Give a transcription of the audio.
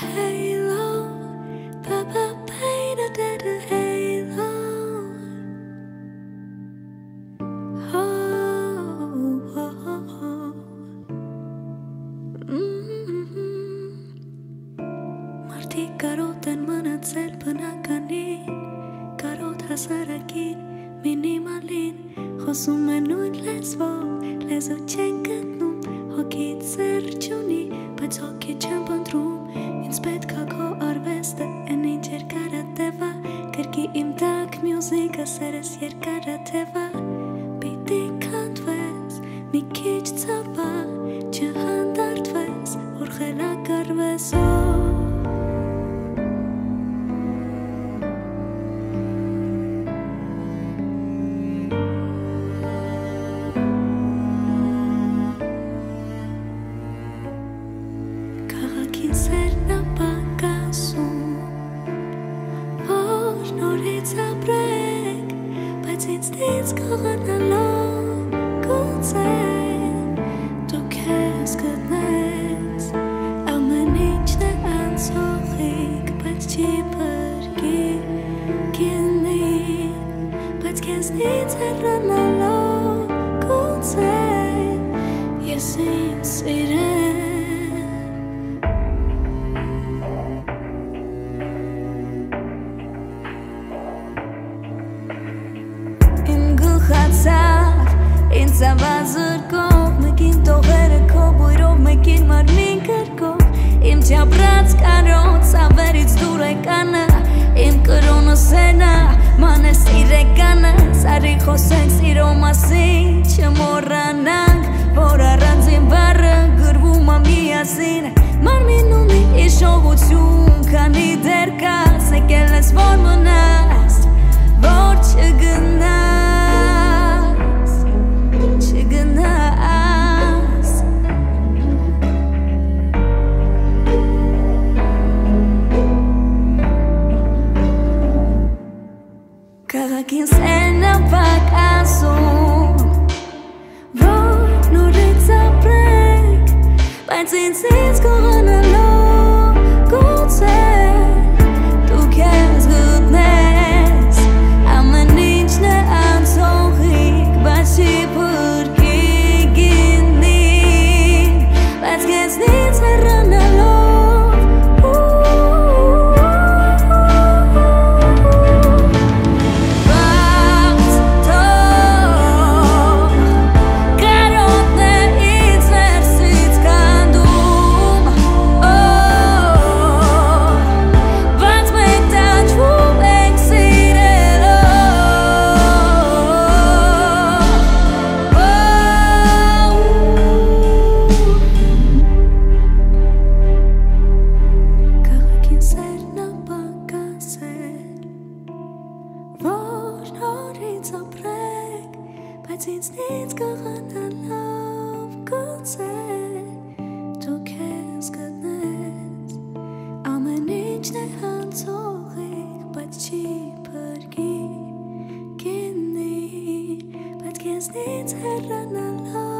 halo, Papa painted a halo. Oh, oh, oh. Մարդիկ կարոտ են մնացել բնականին, կարոտ հասարակին, մինիմալին, խոսում են նույն լեզվով, լեզու չեն գտնում, հոգիդ սեր չունի, բայց հոգի չեմ բնդրում, ինձ պետք է քո արվեստը, են ինչ երկարատևա, կրկի իմ տակ մյուզիկը, սերս երկարատևա, պիտի քանդվես, մի քիչ ցավա, չհանդարտվես, որ խելագարվես, Քաղաքին սերն ապակասում, որ նորից ապրեք, բայց ինձնից կողանալով գուցե դու քեզ գտնես, ամեն ինչն է անցողիկ, բայց չի բրկի գինի, բայց քեզնից հեռանալով գուցե ես ինձ սիրեմ. Ինձ ավազրկող, մեկին տողերը քո բույրով, մեկին մարմին կրկող, իմ չապրած կարոտ, սավերից դուր եկանը, իմ կրոնը սենա, մանես իրեկանը, սարի խոսենք սիրո մասին, չմոռանանք, որ առանձին բառը գրվում է միասին, մարմին ունի իշխողություն, քանի դեռ կաս, եկել ես որ մնաս, որ չգնաս, չգնաս. Քաղաքին սերն ապակասում, որ նորից ապրեք, բայց ինձից կողանալով գուցե դու քեզ գտնես, ամեն ինչն է անցողիկ, բայց չի բրկի գինին, բայց քեզնից հեռանալով բայց ինձնից կողանալով գուցե դու քեզ գտնես, ամեն ինչն է անցողիկ, բայց չի բրկի գինի, բայց քեզնից հեռանալով